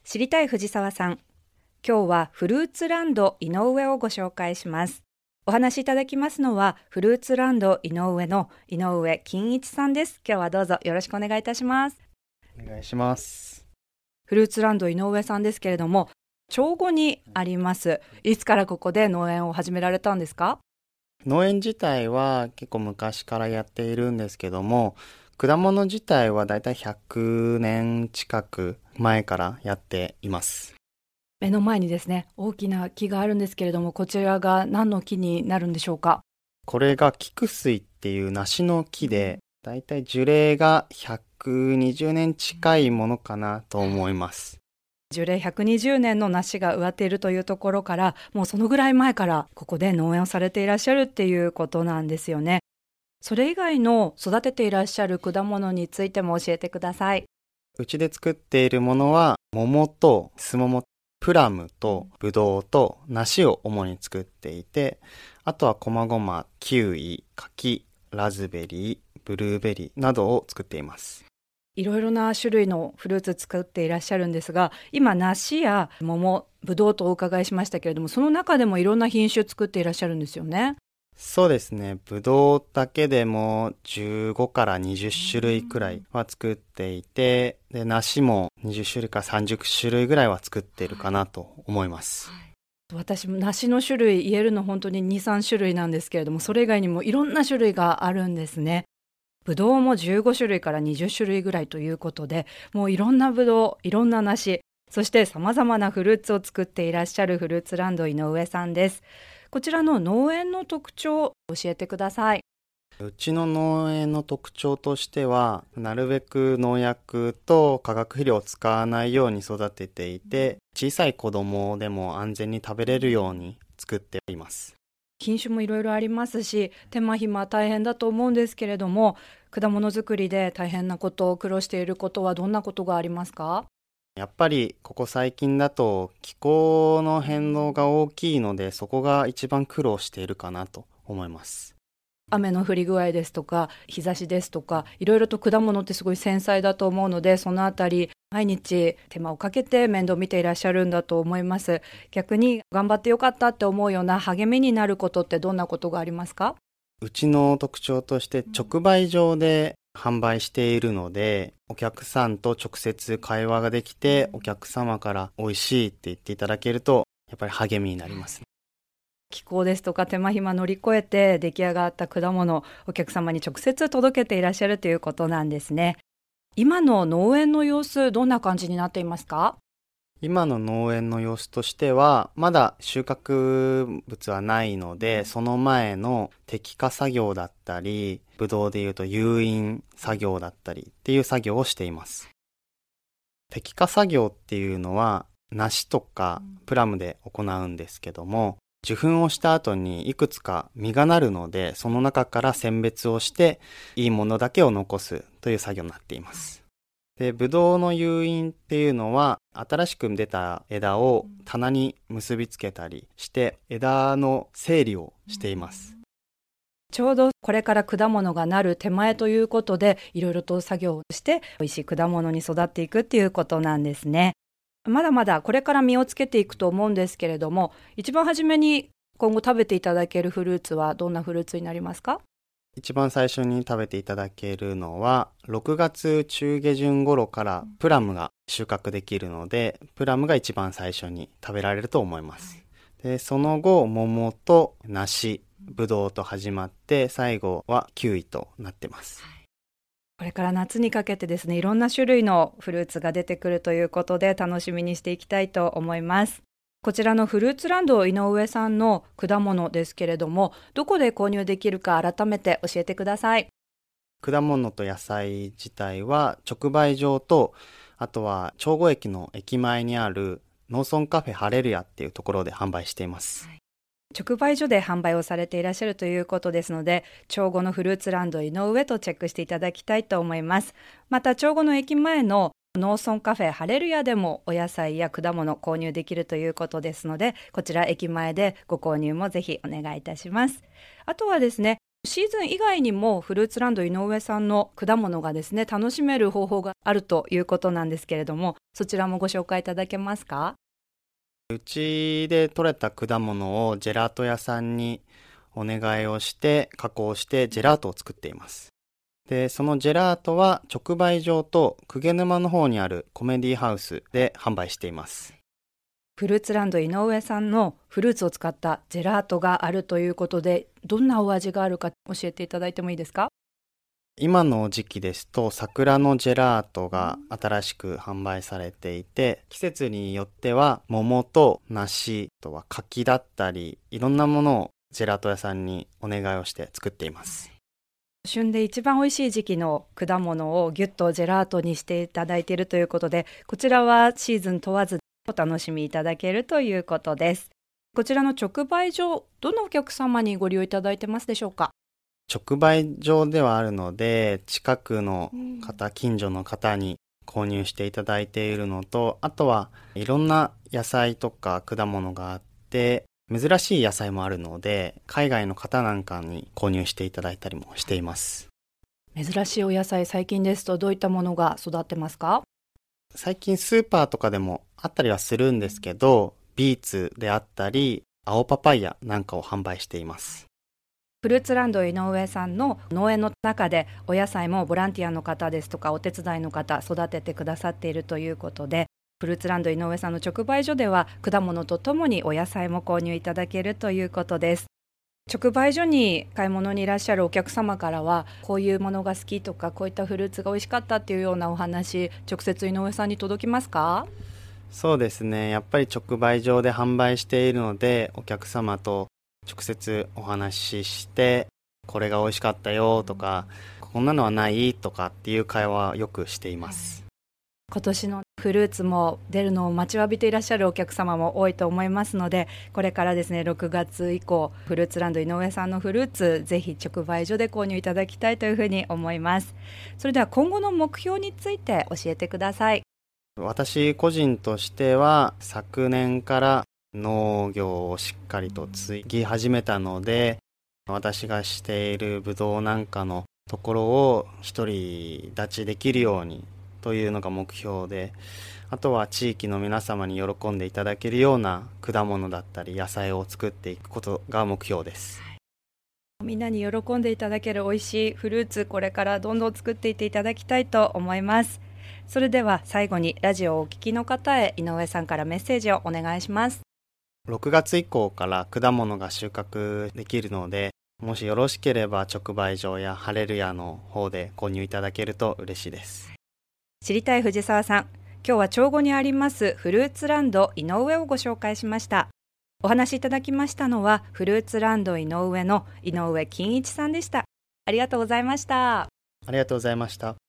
知りたい藤沢さん、今日はフルーツランド井上をご紹介します。お話しいただきますのはフルーツランド井上の井上金一さんです。今日はどうぞよろしくお願いいたします。 お願いします。 フルーツランド井上さんですけれども、町後にあります。いつからここで農園を始められたんですか？ 農園自体は結構昔からやっているんですけども、果物自体はだいたい100年近く前からやっています。 目の前にですね、大きな木があるんですけれども、こちらが何の木になるんでしょうか？ これが菊水っていう梨の木で、だいたい樹齢が120年近いものかなと思います。 樹齢120年の梨が植わっているというところから、もうそのぐらい前からここで農園をされていらっしゃるっていうことなんですよね。それ以外の育てていらっしゃる果物についても教えてください。 うちで作っているものは、桃とスモモ、プラムとブドウと梨を主に作っていて、あとは細々、キウイ、柿、ラズベリー、ブルーベリーなどを作っています。 いろいろな種類のフルーツ作っていらっしゃるんですが、今梨や桃、ブドウとお伺いしましたけれども、その中でもいろんな品種作っていらっしゃるんですよね。 そうですね。ブドウだけでも15から20種類くらいは作っていて、で、梨も20種類から30種類ぐらいは作っているかなと思います。 私も梨の種類言えるの本当に2、3種類なんですけれども、それ以外にもいろんな種類があるんですね。ぶどうも15種類から20種類ぐらいということで、もういろんなぶどう、いろんな梨、そして様々なフルーツを作っていらっしゃるフルーツランド井上さんです。こちらの農園の特徴を教えてください。 うちの農園の特徴としては、なるべく農薬と化学肥料を使わないように育てていて、小さい子供でも安全に食べれるように作っています。 品種もいろいろありますし、手間暇大変だと思うんですけれども、果物作りで大変なことを苦労していることはどんなことがありますか？ やっぱりここ最近だと気候の変動が大きいので、そこが一番苦労しているかなと思います。 雨の降り具合ですとか日差しですとか、いろいろと果物ってすごい繊細だと思うので、そのあたり毎日手間をかけて面倒見ていらっしゃるんだと思います。逆に頑張ってよかったって思うような励みになることってどんなことがありますか？ うちの特徴として直売所で販売しているので、お客さんと直接会話ができて、お客様から美味しいって言っていただけると、やっぱり励みになりますね。 気候ですとか手間暇乗り越えて出来上がった果物をお客様に直接届けていらっしゃるということなんですね。今の農園の様子、どんな感じになっていますか？ 今の農園の様子としては、まだ収穫物はないので、その前の摘果作業だったり、ブドウでいうと誘引作業だったりっていう作業をしています。摘果作業っていうのは、梨とかプラムで行うんですけども、受粉をした後にいくつか実がなるので、その中から選別をして、いいものだけを残すという作業になっています。で、ブドウの誘引っていうのは、新しく出た枝を棚に結びつけたりして、枝の整理をしています。 ちょうどこれから果物がなる手前ということで、いろいろと作業をして美味しい果物に育っていくっていうことなんですね。まだまだこれから実をつけていくと思うんですけれども、一番初めに今後食べていただけるフルーツはどんなフルーツになりますか？ 一番最初に食べていただけるのは、6月中下旬頃からプラムが収穫できるので、プラムが一番最初に食べられると思います。で、その後、桃と梨、ブドウと始まって、最後はキウイとなってます。 これから夏にかけてですね、いろんな種類のフルーツが出てくるということで楽しみにしていきたいと思います。こちらのフルーツランド井上さんの果物ですけれども、どこで購入できるか改めて教えてください。 果物と野菜自体は直売所と、あとは長後駅の駅前にある農村カフェハレルヤっていうところで販売しています。 直売所で販売をされていらっしゃるということですので、町後のフルーツランド井上とチェックしていただきたいと思います。また町後の駅前の農村カフェハレルヤでもお野菜や果物購入できるということですので、こちら駅前でご購入もぜひお願いいたします。あとはですね、 シーズン以外にもフルーツランド井上さんの果物がですね、楽しめる方法があるということなんですけれども、そちらもご紹介いただけますか？ うちで採れた果物をジェラート屋さんにお願いをして加工してジェラートを作っています。で、そのジェラートは直売所と鵠沼の方にあるコメディハウスで販売しています。 フルーツランド井上さんのフルーツを使ったジェラートがあるということで、どんなお味があるか教えていただいてもいいですか？ 今の時期ですと桜のジェラートが新しく販売されていて、季節によっては桃と梨、あとは柿だったり、いろんなものをジェラート屋さんにお願いをして作っています。 旬で一番美味しい時期の果物をギュッとジェラートにしていただいているということで、こちらはシーズン問わずお楽しみいただけるということです。こちらの直売所、どのお客様にご利用いただいてますでしょうか？ 直売所ではあるので、近くの方、近所の方に購入していただいているのと、あとはいろんな野菜とか果物があって、珍しい野菜もあるので、海外の方なんかに購入していただいたりもしています。 珍しいお野菜、最近ですとどういったものが育ってますか？ 最近スーパーとかでもあったりはするんですけど、ビーツであったり、青パパイヤなんかを販売しています。 フルーツランド井上さんの農園の中でお野菜もボランティアの方ですとかお手伝いの方育ててくださっているということで、フルーツランド井上さんの直売所では果物とともにお野菜も購入いただけるということです。直売所に買い物にいらっしゃるお客様からは、こういうものが好きとかこういったフルーツが美味しかったっていうようなお話、直接井上さんに届きますか？ そうですね。やっぱり直売所で販売しているので、お客様と直接お話しして、これが美味しかったよとか、こんなのはないとかっていう会話をよくしています。 今年のフルーツも出るのを待ちわびていらっしゃるお客様も多いと思いますので、これからですね、6月以降フルーツランド井上さんのフルーツ、ぜひ直売所で購入いただきたいというふうに思います。それでは今後の目標について教えてください。 私個人としては昨年から農業をしっかりと継ぎ始めたので、私がしているブドウなんかのところを独り立ちできるようにというのが目標で、あとは地域の皆様に喜んでいただけるような果物だったり野菜を作っていくことが目標です。 みんなに喜んでいただける美味しいフルーツ、これからどんどん作っていっていただきたいと思います。それでは最後にラジオをお聞きの方へ井上さんからメッセージをお願いします。 6月以降から果物が収穫できるので、もしよろしければ直売所やハレルヤの方で購入いただけると嬉しいです。 知りたい藤沢さん、今日は長後にありますフルーツランド井上をご紹介しました。お話しいただきましたのはフルーツランド井上の井上金一さんでした。ありがとうございました。 ありがとうございました。